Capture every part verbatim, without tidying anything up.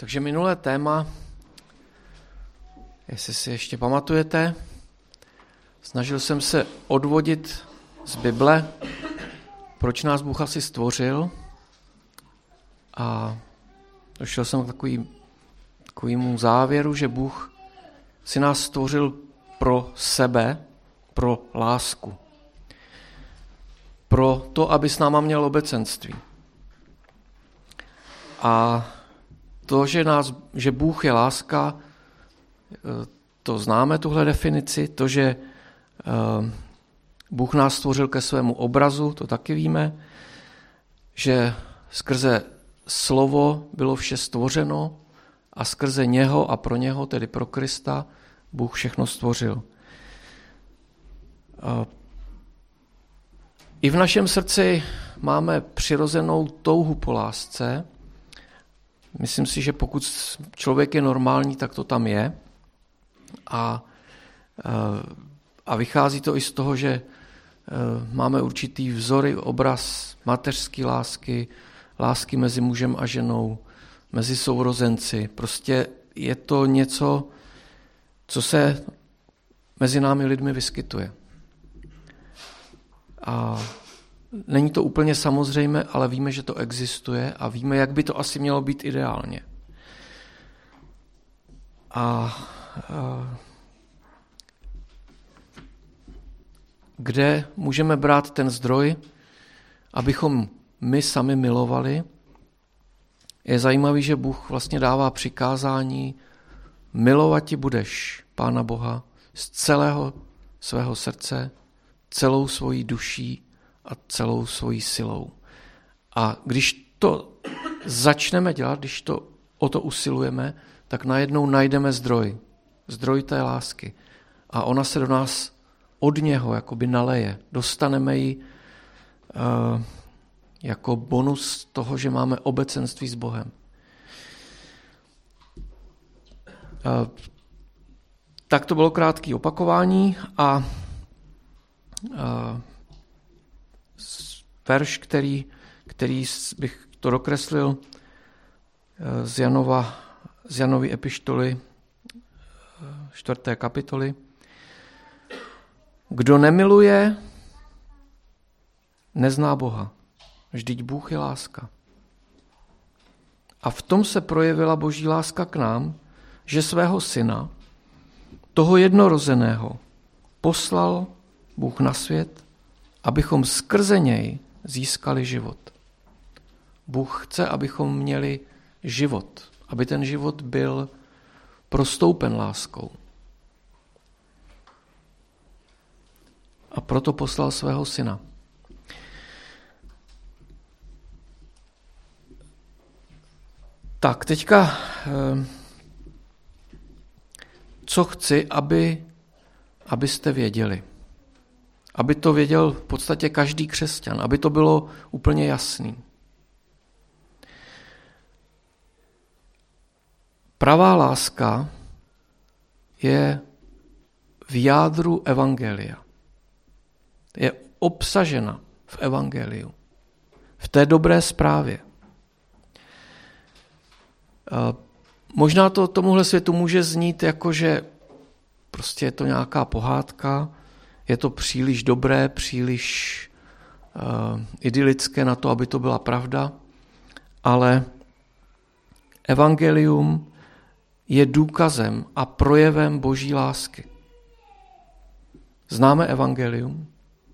Takže minulé téma, jestli si ještě pamatujete, snažil jsem se odvodit z Bible, proč nás Bůh asi stvořil, a došel jsem k takový, takovému závěru, že Bůh si nás stvořil pro sebe, pro lásku. Pro to, aby s náma měl obecenství. A to, že, nás, že Bůh je láska, to známe, tuhle definici. To, že Bůh nás stvořil ke svému obrazu, to taky víme. Že skrze slovo bylo vše stvořeno a skrze něho a pro něho, tedy pro Krista, Bůh všechno stvořil. I v našem srdci máme přirozenou touhu po lásce. Myslím si, že pokud člověk je normální, tak to tam je. A, a vychází to i z toho, že máme určitý vzory, obraz mateřské lásky, lásky mezi mužem a ženou, mezi sourozenci. Prostě je to něco, co se mezi námi lidmi vyskytuje. A není to úplně samozřejmé, ale víme, že to existuje a víme, jak by to asi mělo být ideálně. A, a kde můžeme brát ten zdroj, abychom my sami milovali? Je zajímavý, že Bůh vlastně dává přikázání: milovat budeš Pána Boha z celého svého srdce, celou svojí duší a celou svojí silou. A když to začneme dělat, když to o to usilujeme, tak najednou najdeme zdroj. Zdroj té lásky. A ona se do nás od něho jakoby naleje. Dostaneme ji uh, jako bonus toho, že máme obecenství s Bohem. Uh, tak to bylo krátké opakování a uh, verš, který, který bych to dokreslil z Janova, z Janovy epištoly čtvrté kapitoly. Kdo nemiluje, nezná Boha. Vždyť Bůh je láska. A v tom se projevila Boží láska k nám, že svého syna, toho jednorozeného, poslal Bůh na svět, abychom skrze něj získali život. Bůh chce, abychom měli život, aby ten život byl prostoupen láskou. A proto poslal svého syna. Tak, teďka, co chci, aby, abyste věděli. Aby to věděl v podstatě každý křesťan, aby to bylo úplně jasný. Pravá láska je v jádru evangelia. Je obsažena v evangeliu, v té dobré zprávě. Možná to tomuhle světu může znít jako, že prostě je to nějaká pohádka, je to příliš dobré, příliš uh, idylické na to, aby to byla pravda, ale evangelium je důkazem a projevem Boží lásky. Známe evangelium?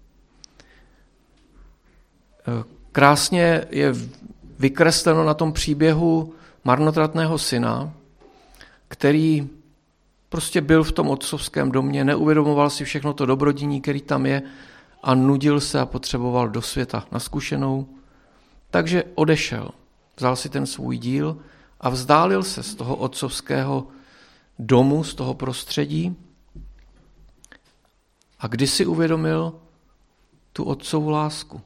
Krásně je vykresleno na tom příběhu marnotratného syna, který prostě byl v tom otcovském domě, neuvědomoval si všechno to dobrodiní, který tam je, a nudil se a potřeboval do světa na zkušenou. Takže odešel, vzal si ten svůj díl a vzdálil se z toho otcovského domu, z toho prostředí. A když si uvědomil tu otcovu lásku.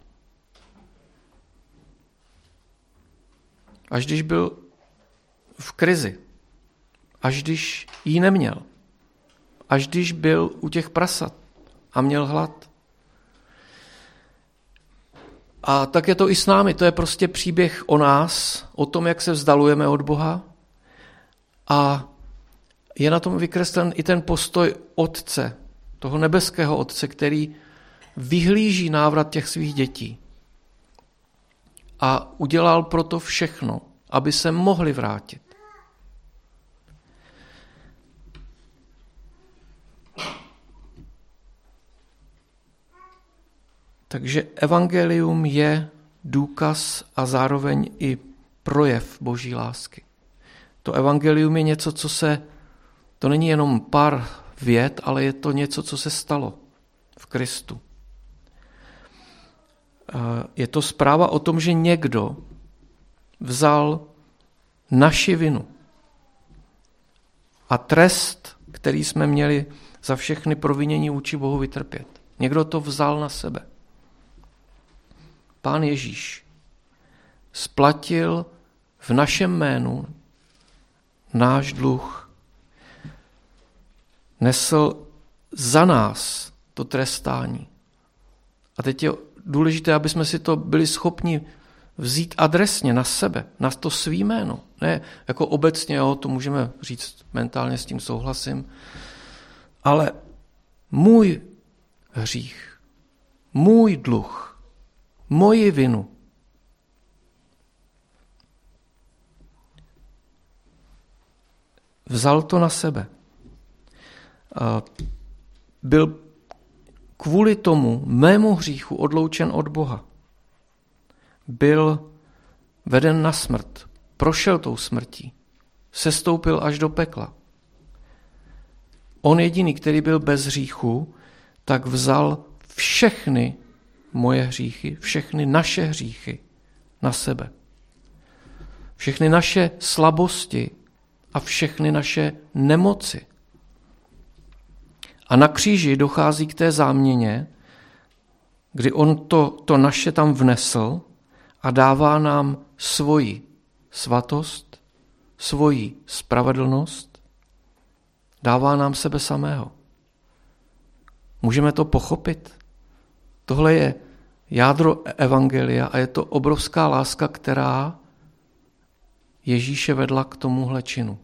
Až když byl v krizi, až když ji neměl, až když byl u těch prasat a měl hlad. A tak je to i s námi, to je prostě příběh o nás, o tom, jak se vzdalujeme od Boha, A je na tom vykreslen i ten postoj otce, toho nebeského otce, který vyhlíží návrat těch svých dětí. A udělal proto všechno, aby se mohli vrátit. Takže evangelium je důkaz a zároveň i projev Boží lásky. To evangelium je něco, co se, to není jenom pár vět, ale je to něco, co se stalo v Kristu. Je to zpráva o tom, že někdo vzal naši vinu a trest, který jsme měli za všechny provinění vůči Bohu vytrpět. Někdo to vzal na sebe. Pán Ježíš splatil v našem jménu náš dluh. Nesl za nás to trestání. A teď je důležité, aby jsme si to byli schopni vzít adresně na sebe, na to svý jméno. Ne jako obecně, jo, to můžeme říct, mentálně s tím souhlasím, ale můj hřích, můj dluh, moji vinu. Vzal to na sebe. Byl kvůli tomu mému hříchu odloučen od Boha. Byl veden na smrt, prošel tou smrtí, sestoupil až do pekla. On jediný, který byl bez hříchu, tak vzal všechny moje hříchy, všechny naše hříchy na sebe. Všechny naše slabosti a všechny naše nemoci. A na kříži dochází k té záměně, kdy on to, to naše tam vnesl a dává nám svoji svatost, svoji spravedlnost, dává nám sebe samého. Můžeme to pochopit? Tohle je jádro evangelia a je to obrovská láska, která Ježíše vedla k tomuhle činu.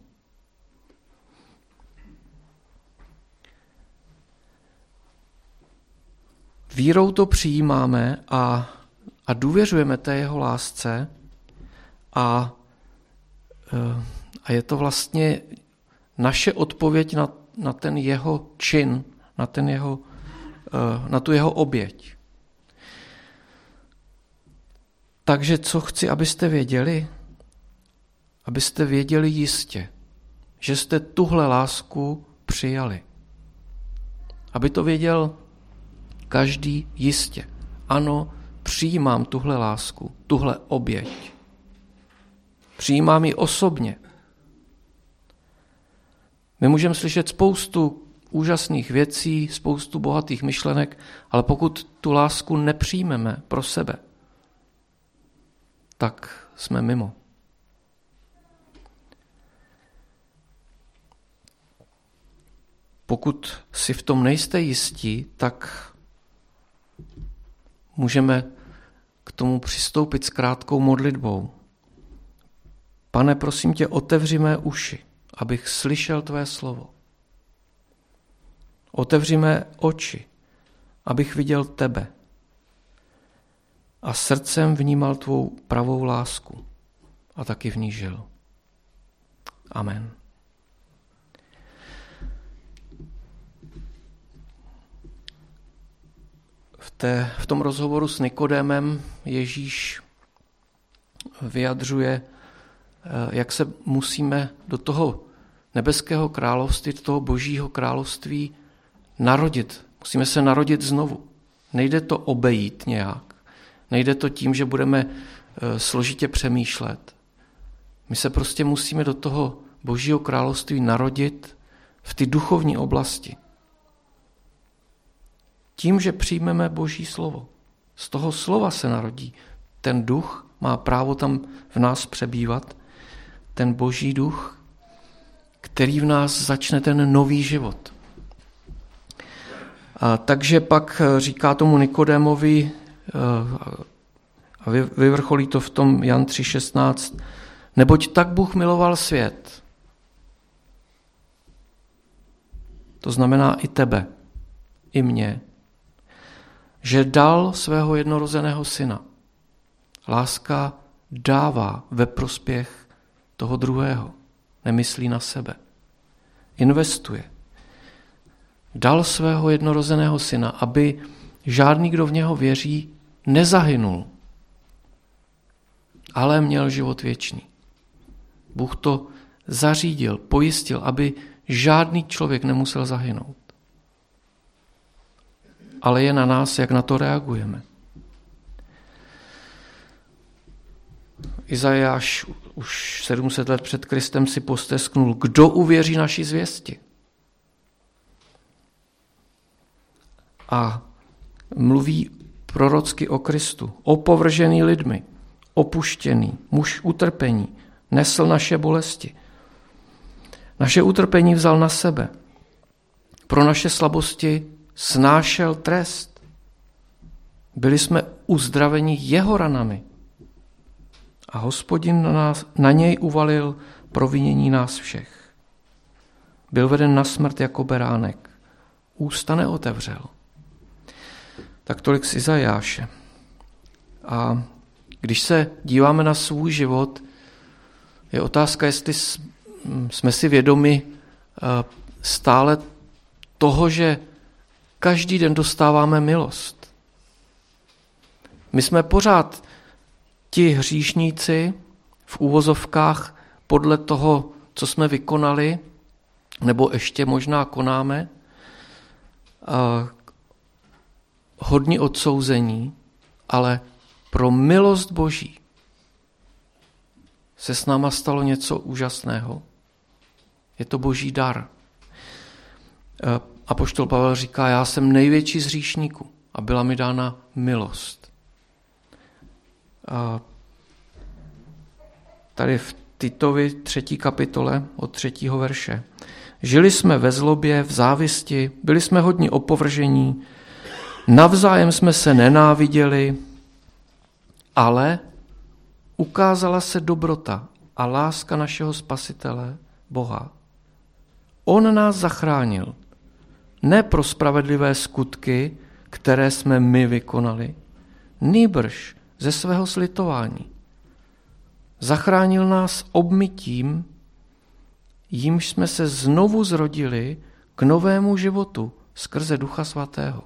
Vírou to přijímáme a, a důvěřujeme té jeho lásce a, a je to vlastně naše odpověď na, na ten jeho čin, na, ten jeho, na tu jeho oběť. Takže co chci, abyste věděli? Abyste věděli jistě, že jste tuhle lásku přijali. Aby to věděl každý jistě. Ano, přijímám tuhle lásku, tuhle oběť. Přijímám ji osobně. My můžeme slyšet spoustu úžasných věcí, spoustu bohatých myšlenek, ale pokud tu lásku nepřijmeme pro sebe, tak jsme mimo. Pokud si v tom nejste jistí, tak můžeme k tomu přistoupit s krátkou modlitbou. Pane, prosím tě, otevři mé uši, abych slyšel tvé slovo. Otevři mé oči, abych viděl tebe a srdcem vnímal tvou pravou lásku a taky v ní žil. Amen. V, té, v tom rozhovoru s Nikodémem Ježíš vyjadřuje, jak se musíme do toho nebeského království, do toho božího království narodit. Musíme se narodit znovu. Nejde to obejít nějak. Nejde to tím, že budeme složitě přemýšlet. My se prostě musíme do toho božího království narodit v ty duchovní oblasti. Tím, že přijmeme boží slovo. Z toho slova se narodí. Ten duch má právo tam v nás přebývat. Ten boží duch, který v nás začne ten nový život. A takže pak říká tomu Nikodémovi, a vyvrcholí to v tom Jan tři šestnáct, neboť tak Bůh miloval svět, to znamená i tebe, i mě, že dal svého jednorozeného syna. Láska dává ve prospěch toho druhého, nemyslí na sebe. Investuje. Dal svého jednorozeného syna, aby žádný, kdo v něho věří, nezahynul, ale měl život věčný. Bůh to zařídil, pojistil, aby žádný člověk nemusel zahynout. Ale je na nás, jak na to reagujeme. Izajáš už sedm set let před Kristem si postesknul, kdo uvěří naší zvěsti. A mluví prorocky o Kristu, opovržený lidmi, opuštěný, muž utrpení, nesl naše bolesti. Naše utrpení vzal na sebe. Pro naše slabosti snášel trest. Byli jsme uzdraveni jeho ranami. A Hospodin na, nás, na něj uvalil provinění nás všech. Byl veden na smrt jako beránek. Ústa neotevřel. Tak tolik z Izajáše. A když se díváme na svůj život, je otázka, jestli jsme si vědomi stále toho, že každý den dostáváme milost. My jsme pořád ti hříšníci v úvozovkách podle toho, co jsme vykonali, nebo ještě možná konáme, hodně odsouzení, ale pro milost Boží se s náma stalo něco úžasného. Je to Boží dar. Apoštol Pavel říká, já jsem největší z hříšníků a byla mi dána milost. A tady v Titovi třetí kapitole od třetího verše. Žili jsme ve zlobě, v závisti, byli jsme hodně opovržení, navzájem jsme se nenáviděli, ale ukázala se dobrota a láska našeho Spasitele, Boha. On nás zachránil, ne pro spravedlivé skutky, které jsme my vykonali, nýbrž ze svého slitování. Zachránil nás obmytím, jímž jsme se znovu zrodili k novému životu skrze Ducha Svatého.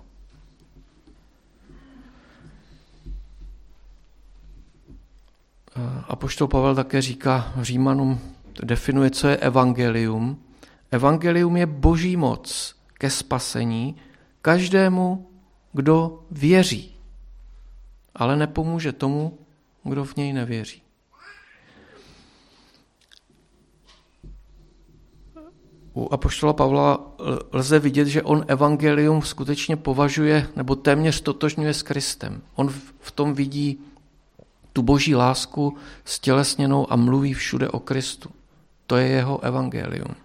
Apoštol Pavel také říká Římanům, definuje, co je evangelium. Evangelium je Boží moc ke spasení každému, kdo věří, ale nepomůže tomu, kdo v něj nevěří. U apoštola Pavla lze vidět, že on evangelium skutečně považuje nebo téměř totožňuje s Kristem. On v tom vidí tu Boží lásku stělesněnou a mluví všude o Kristu. To je jeho evangelium.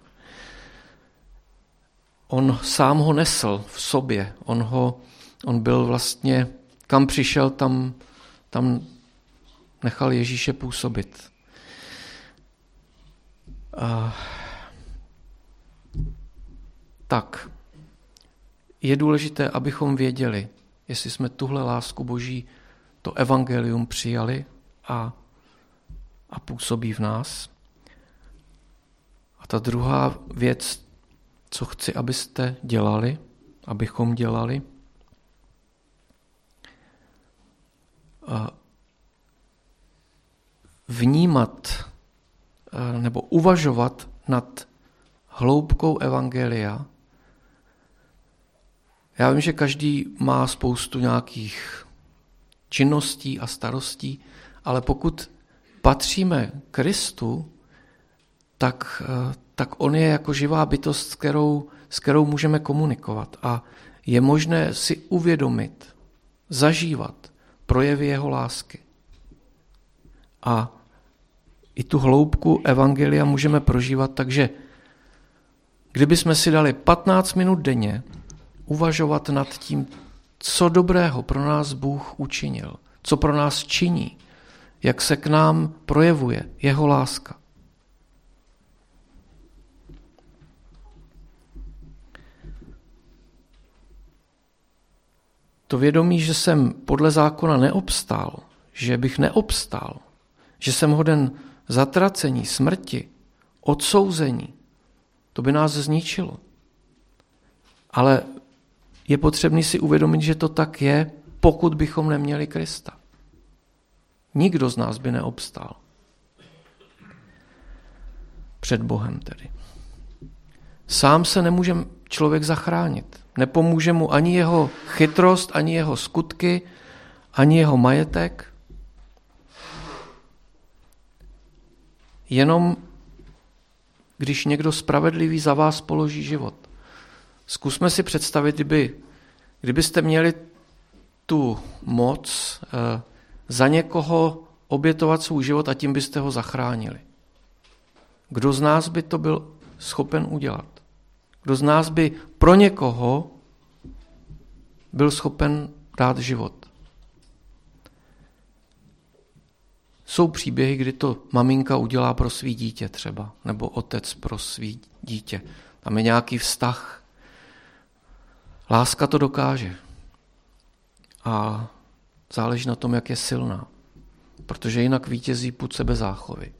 On sám ho nesl v sobě. On, ho, on byl vlastně, kam přišel, tam, tam nechal Ježíše působit. A tak, je důležité, abychom věděli, jestli jsme tuhle lásku Boží, to evangelium přijali a, a působí v nás. A ta druhá věc, co chci, abyste dělali, abychom dělali, a vnímat nebo uvažovat nad hloubkou evangelia. Já vím, že každý má spoustu nějakých činností a starostí, ale pokud patříme Kristu, tak, tak on je jako živá bytost, s kterou, s kterou můžeme komunikovat. A je možné si uvědomit, zažívat projevy jeho lásky. A i tu hloubku evangelia můžeme prožívat, takže kdybychom si dali patnáct minut denně uvažovat nad tím, co dobrého pro nás Bůh učinil, co pro nás činí, jak se k nám projevuje jeho láska. to vědomí, že jsem podle zákona neobstál, že bych neobstál, že jsem hoden zatracení, smrti, odsouzení, to by nás zničilo. Ale je potřebný si uvědomit, že to tak je, pokud bychom neměli Krista. Nikdo z nás by neobstál. Před Bohem tedy. Sám se nemůže člověk zachránit. Nepomůže mu ani jeho chytrost, ani jeho skutky, ani jeho majetek. Jenom když někdo spravedlivý za vás položí život. Zkusme si představit, kdyby, kdybyste měli tu moc eh, za někoho obětovat svůj život a tím byste ho zachránili. Kdo z nás by to byl schopen udělat? Kdo z nás by pro někoho byl schopen dát život? Jsou příběhy, kdy to maminka udělá pro svý dítě třeba, nebo otec pro svý dítě. Tam je nějaký vztah. Láska to dokáže. A záleží na tom, jak je silná. Protože jinak vítězí pud sebezáchovy.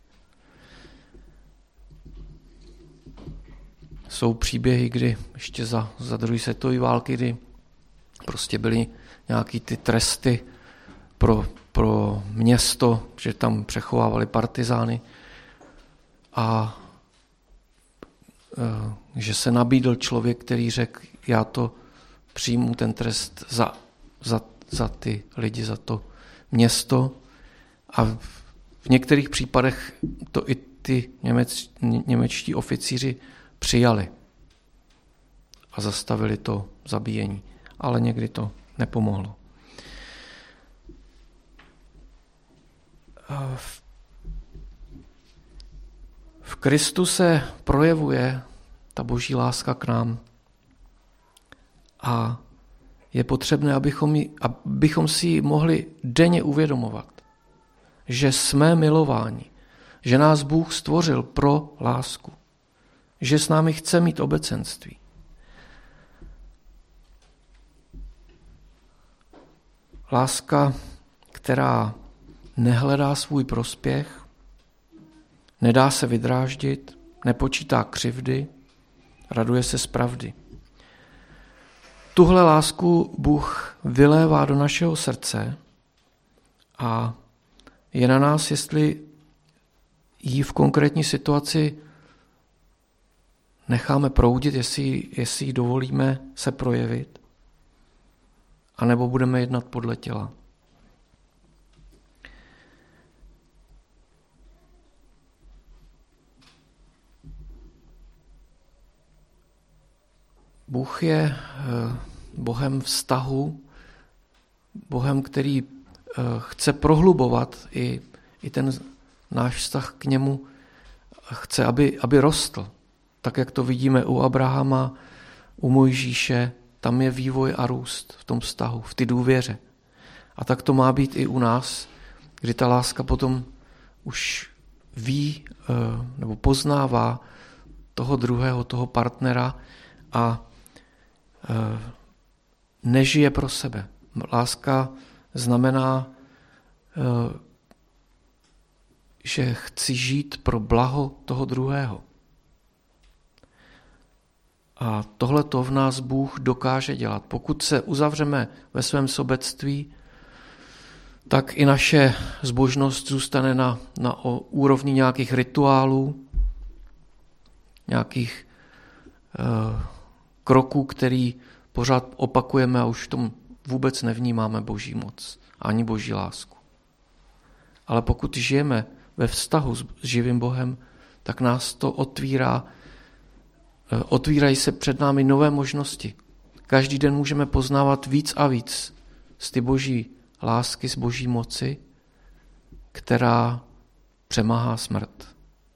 Jsou příběhy, kdy ještě za, za druhé světové války, kdy prostě byly nějaký ty tresty pro, pro město, že tam přechovávali partizány a e, že se nabídl člověk, který řekl, já to přijmu ten trest za, za, za ty lidi, za to město. A v některých případech to i ty němec, němečtí oficíři přijali a zastavili to zabíjení, ale někdy to nepomohlo. V Kristu se projevuje ta boží láska k nám a je potřebné, abychom, ji, abychom si ji mohli denně uvědomovat, že jsme milováni, že nás Bůh stvořil pro lásku, že s námi chce mít obecenství. Láska, která nehledá svůj prospěch, nedá se vydráždit, nepočítá křivdy, raduje se z pravdy. Tuhle lásku Bůh vylévá do našeho srdce a je na nás, jestli ji v konkrétní situaci necháme proudit, jestli, jestli jí dovolíme se projevit, anebo budeme jednat podle těla. Bůh je Bohem vztahu, Bohem, který chce prohlubovat i, i ten náš vztah k němu, chce, aby, aby rostl. Tak, jak to vidíme u Abrahama, u Mojžíše, tam je vývoj a růst v tom vztahu, v té důvěře. A tak to má být i u nás, kdy ta láska potom už ví nebo poznává toho druhého, toho partnera a nežije pro sebe. Láska znamená, že chci žít pro blaho toho druhého. A tohle to v nás Bůh dokáže dělat. Pokud se uzavřeme ve svém sobectví, tak i naše zbožnost zůstane na, na úrovni nějakých rituálů, nějakých uh, kroků, který pořád opakujeme a už v tom vůbec nevnímáme boží moc, ani boží lásku. Ale pokud žijeme ve vztahu s živým Bohem, tak nás to otvírá, otvírají se před námi nové možnosti. Každý den můžeme poznávat víc a víc z ty boží lásky, z boží moci, která přemáhá smrt.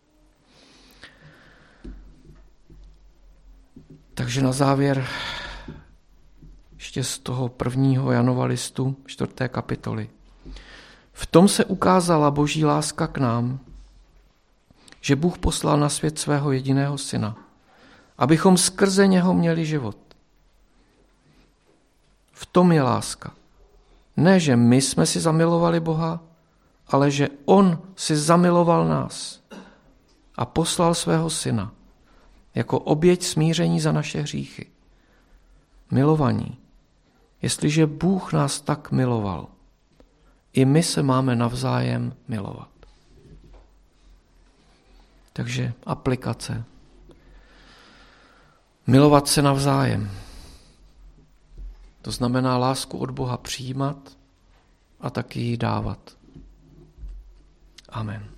Takže na závěr ještě z toho prvního Janova listu, čtvrté kapitoly. V tom se ukázala boží láska k nám, že Bůh poslal na svět svého jediného syna, abychom skrze něho měli život. V tom je láska. Ne, že my jsme si zamilovali Boha, ale že on si zamiloval nás a poslal svého syna jako oběť smíření za naše hříchy. Milovaní, jestliže Bůh nás tak miloval, i my se máme navzájem milovat. Takže aplikace. Milovat se navzájem. To znamená lásku od Boha přijímat a taky ji dávat. Amen.